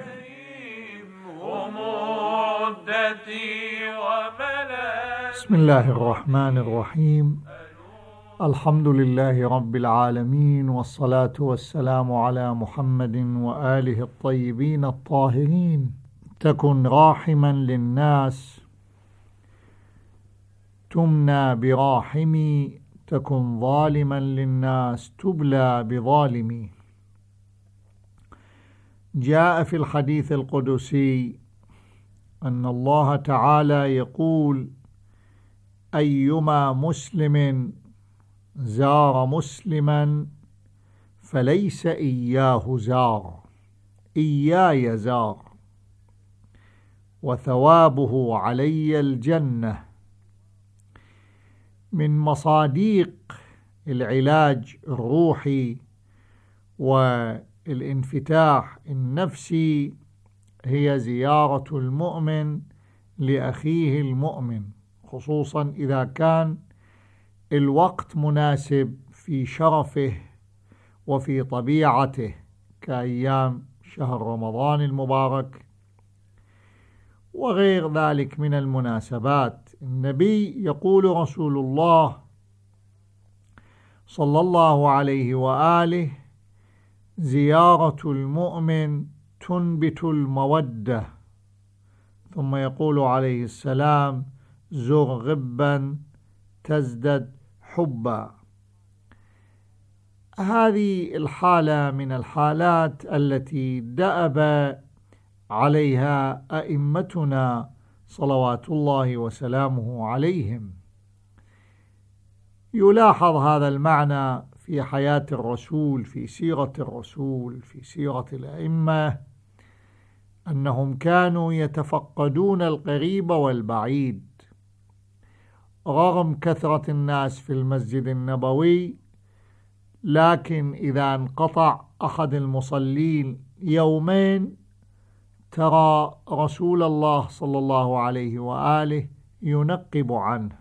S: بسم الله الرحمن الرحيم. الحمد لله رب العالمين، والصلاة والسلام على محمد وآله الطيبين الطاهرين. تكن راحما للناس تمنى براحمي، تكن ظالما للناس تبلى بظالمي. جاء في الحديث القدسي أن الله تعالى يقول: أيما مسلم زار مسلما فليس إياه زار، إياي زار، وثوابه علي الجنة. من مصاديق العلاج الروحي والانفتاح النفسي هي زيارة المؤمن لأخيه المؤمن، خصوصا إذا كان الوقت مناسب في شرفه وفي طبيعته، كأيام شهر رمضان المبارك وغير ذلك من المناسبات. النبي يقول رسول الله صلى الله عليه وآله: زيارة المؤمن تنبت المودة. ثم يقول عليه السلام: زر غبا تزدد حبا.
C: هذه الحالة من الحالات التي دأب عليها أئمتنا صلوات الله وسلامه عليهم. يلاحظ هذا المعنى في حياة الرسول، في سيرة الرسول، في سيرة الأئمة، أنهم كانوا يتفقدون القريب والبعيد رغم كثرة الناس في المسجد النبوي. لكن إذا انقطع أحد المصلين يومين ترى رسول الله صلى الله عليه وآله ينقب عنه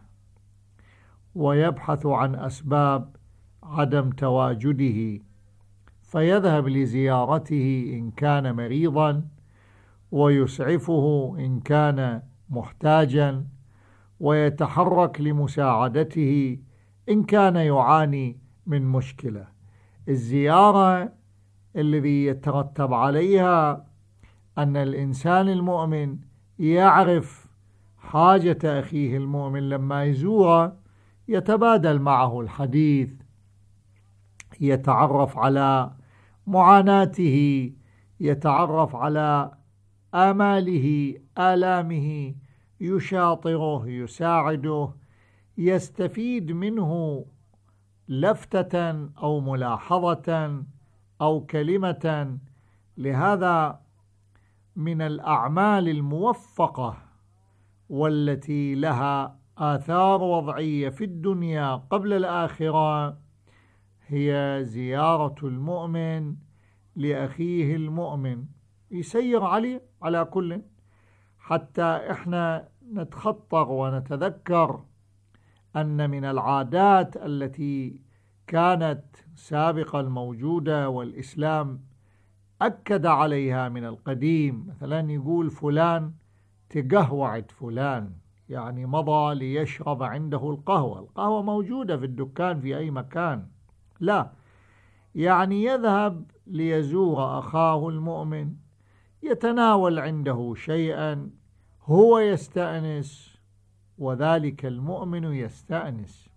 C: ويبحث عن أسباب عدم تواجده، فيذهب لزيارته إن كان مريضا، ويسعفه إن كان محتاجا، ويتحرك لمساعدته إن كان يعاني من مشكلة. الزيارة الذي يترتب عليها أن الإنسان المؤمن يعرف حاجة أخيه المؤمن، لما يزوره يتبادل معه الحديث، يتعرف على معاناته، يتعرف على آماله آلامه، يشاطره، يساعده، يستفيد منه لفتة أو ملاحظة أو كلمة. لهذا من الأعمال الموفقة والتي لها آثار وضعية في الدنيا قبل الآخرة هي زيارة المؤمن لأخيه المؤمن، يسير عليه على كل. حتى إحنا نتخطر ونتذكر أن من العادات التي كانت سابقا الموجودة والإسلام أكد عليها من القديم، مثلا يقول فلان تقهوعت فلان، يعني مضى ليشرب عنده القهوة. القهوة موجودة في الدكان في أي مكان، لا، يعني يذهب ليزور أخاه المؤمن، يتناول عنده شيئا، هو يستأنس وذلك المؤمن يستأنس.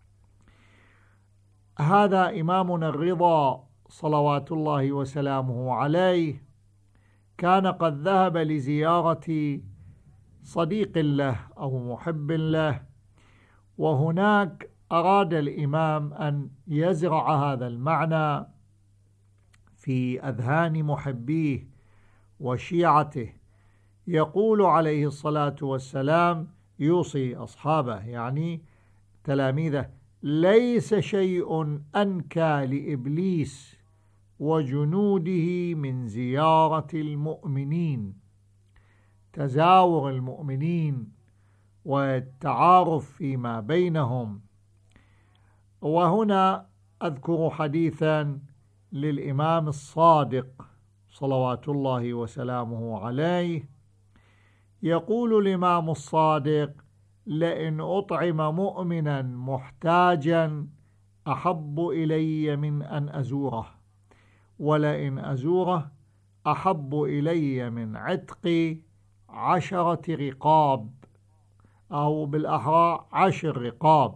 C: هذا إمامنا الرضا صلوات الله وسلامه عليه كان قد ذهب لزيارة صديق له أو محب له، وهناك أراد الإمام أن يزرع هذا المعنى في أذهان محبيه وشيعته. يقول عليه الصلاة والسلام، يوصي أصحابه يعني تلاميذه: ليس شيء أنكى لإبليس وجنوده من زيارة المؤمنين، تزاور المؤمنين والتعارف فيما بينهم. وهنا أذكر حديثا للإمام الصادق صلوات الله وسلامه عليه، يقول الإمام الصادق: لئن أطعم مؤمنا محتاجا أحب إلي من أن أزوره، ولئن أزوره أحب إلي من عتق عشرة رقاب، أو بالأحرى عشر رقاب.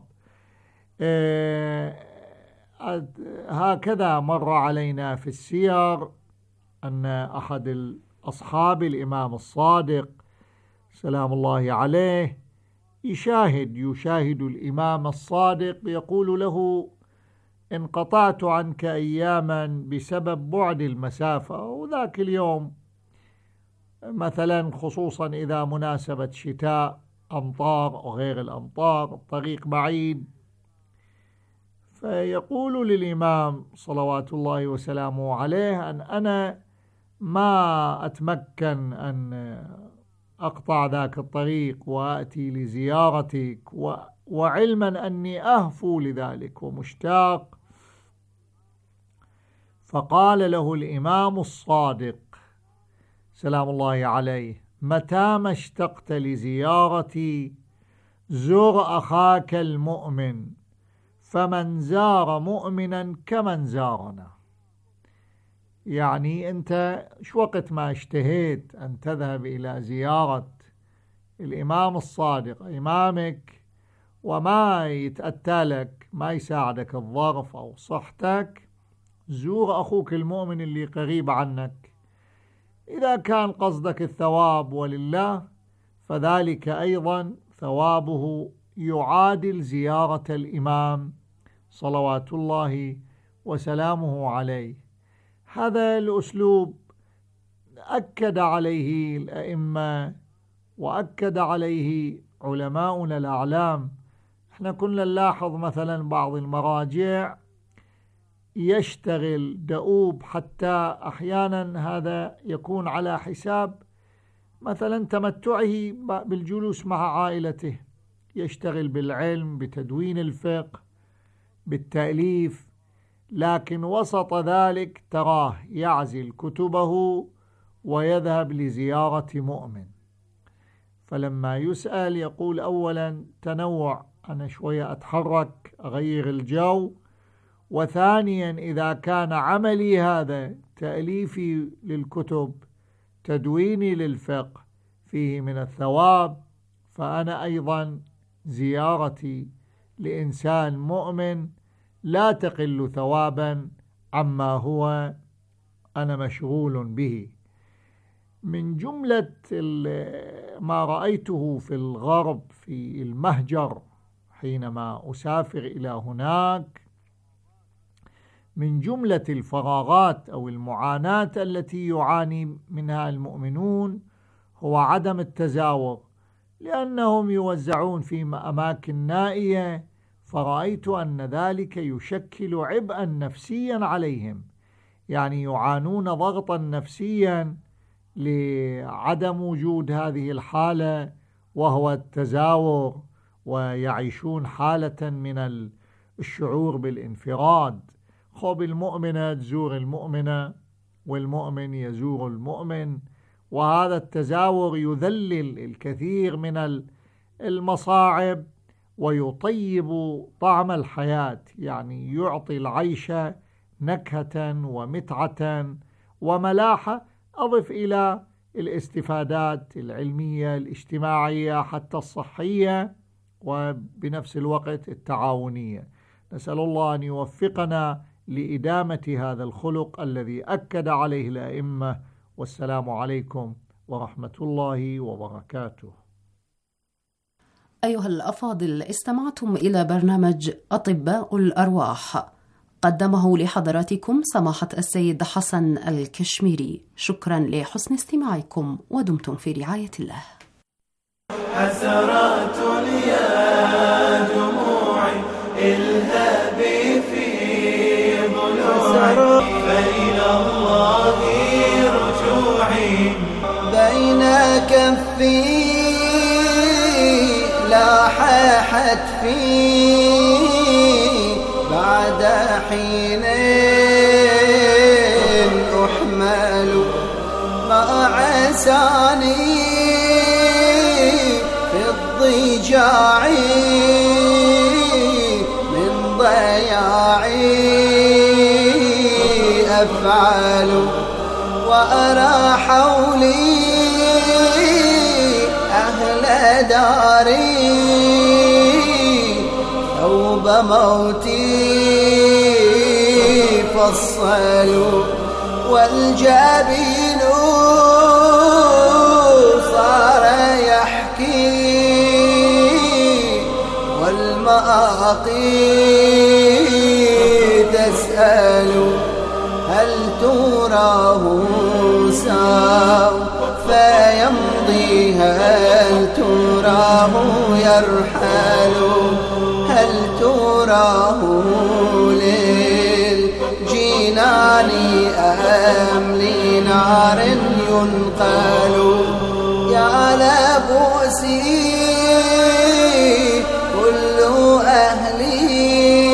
C: هكذا مر علينا في السير أن أحد الأصحاب الإمام الصادق سلام الله عليه يشاهد يشاهد الإمام الصادق، يقول له: انقطعت عنك أياما بسبب بعد المسافة، وذاك اليوم مثلا خصوصا إذا مناسبة شتاء، أمطار وغير الأمطار، الطريق بعيد. فيقول للإمام صلوات الله وسلامه عليه أن أنا ما أتمكن أن أقطع ذاك الطريق وأتي لزيارتك، وعلما أني أهفو لذلك ومشتاق. فقال له الإمام الصادق سلام الله عليه: متى ما اشتقت لزيارتي زر أخاك المؤمن، فمن زار مؤمنا كمن زارنا. يعني أنت شو وقت ما اشتهيت أن تذهب إلى زيارة الإمام الصادق إمامك وما يتأتى لك، ما يساعدك الظرف أو صحتك، زور أخوك المؤمن اللي قريب عنك. إذا كان قصدك الثواب ولله فذلك أيضا ثوابه يعادل زيارة الإمام صلوات الله وسلامه عليه. هذا الأسلوب أكد عليه الأئمة وأكد عليه علماؤنا الأعلام. احنا كنا نلاحظ مثلا بعض المراجع يشتغل دؤوب، حتى أحيانا هذا يكون على حساب مثلا تمتعه بالجلوس مع عائلته، يشتغل بالعلم بتدوين الفقه بالتأليف، لكن وسط ذلك تراه يعزل كتبه ويذهب لزيارة مؤمن. فلما يسأل يقول أولا تنوع، أنا شوية أتحرك أغير الجو، وثانيا إذا كان عملي هذا تأليفي للكتب تدويني للفقه فيه من الثواب، فأنا أيضا زيارتي لإنسان مؤمن لا تقل ثوابا عما هو أنا مشغول به. من جملة ما رأيته في الغرب في المهجر حينما أسافر إلى هناك، من جملة الفراغات أو المعاناة التي يعاني منها المؤمنون هو عدم التزاور، لأنهم يوزعون في أماكن نائية، فرأيت أن ذلك يشكل عبئا نفسيا عليهم، يعني يعانون ضغطا نفسيا لعدم وجود هذه الحالة وهو التزاور، ويعيشون حالة من الشعور بالانفراد. خب المؤمنة تزور المؤمنة والمؤمن يزور المؤمن، وهذا التزاور يذلل الكثير من المصاعب ويطيب طعم الحياة، يعني يعطي العيش نكهة ومتعة وملاحة، أضف إلى الاستفادات العلمية الاجتماعية حتى الصحية وبنفس الوقت التعاونية. نسأل الله أن يوفقنا لإدامة هذا الخلق الذي أكد عليه الأئمة. والسلام عليكم ورحمة الله وبركاته.
F: أيها الأفاضل، استمعتم إلى برنامج أطباء الأرواح، قدمه لحضراتكم سماحة السيد حسن الكشميري. شكرا لحسن استماعكم، ودمتم في رعاية الله.
A: حسرات يا دموعي الهابي في ضلوعي، فإلى الله رجوعي.
G: بين كفي لاحت في بعد حين أحمل ما عساني في الضجاع من ضياعي أفعل، وأرى حولي أهل داري ثوب موتي فصلوا، والجبين صار يحكي والمآقي تسأل، هل تراه سوف يمضي، هل تراه يرحل، هل تراه للجنان أم لنار ينقل. يا لبوسي كل أهلي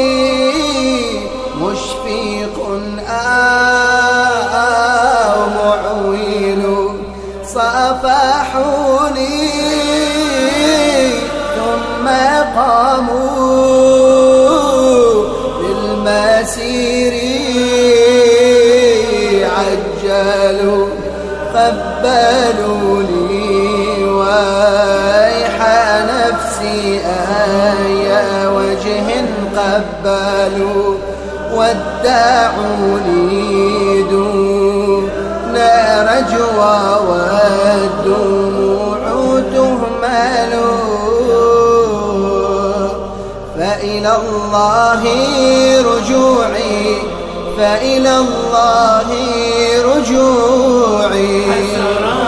G: مشفق أو معويل، صافحوني ثم قاموا بالمسير عجلوا، قبلوني ويح نفسي أي وجه قبلوا، ودعوني فإلى الله رجوعي فإلى الله رجوعي